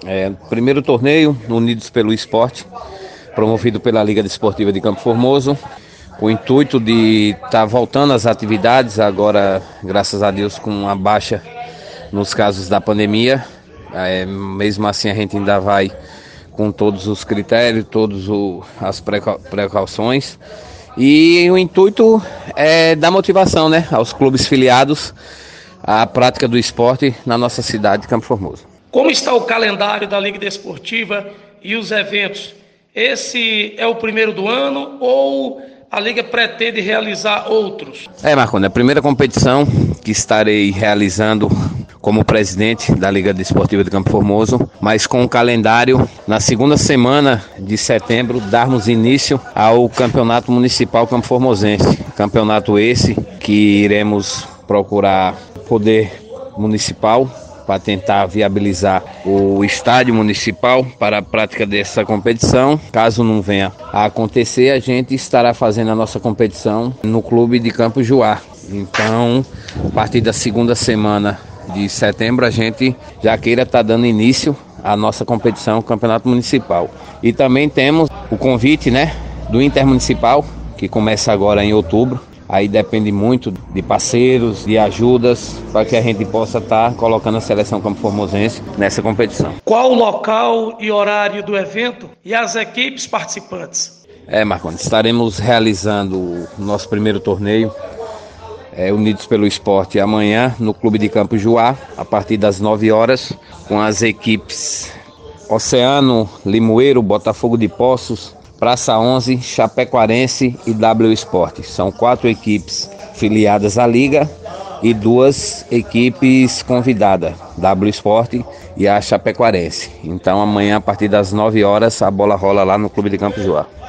Primeiro torneio, Unidos pelo Esporte, promovido pela Liga Desportiva de Campo Formoso, com o intuito de estar voltando às atividades, agora, graças a Deus, com a baixa nos casos da pandemia. Mesmo assim, a gente ainda vai com todos os critérios, todas as precauções. E o intuito é dar motivação, né, aos clubes filiados à prática do esporte na nossa cidade de Campo Formoso. Como está o calendário da Liga Desportiva e os eventos? Esse é o primeiro do ano ou a Liga pretende realizar outros? Marconi, a primeira competição que estarei realizando como presidente da Liga Desportiva de Campo Formoso, mas com o calendário, na segunda semana de setembro, darmos início ao Campeonato Municipal Campo Formosense. Campeonato esse que iremos procurar poder municipal para tentar viabilizar o estádio municipal para a prática dessa competição. Caso não venha a acontecer, a gente estará fazendo a nossa competição no clube de Campo Juá. Então, a partir da segunda semana de setembro, a gente já queira estar dando início à nossa competição, Campeonato Municipal. E também temos o convite, do Intermunicipal, que começa agora em outubro. Aí depende muito de parceiros, de ajudas, para que a gente possa estar colocando a seleção campo formosense nessa competição. Qual o local e horário do evento e as equipes participantes? Marconi, estaremos realizando o nosso primeiro torneio, Unidos pelo Esporte, amanhã no Clube de Campo Juá, a partir das 9 horas, com as equipes Oceano, Limoeiro, Botafogo de Poços, Praça 11, Chapecoarense e W Esporte. São 4 equipes filiadas à Liga e 2 equipes convidadas, W Esporte e a Chapecoarense. Então amanhã, a partir das 9 horas, a bola rola lá no Clube de Campo Juá.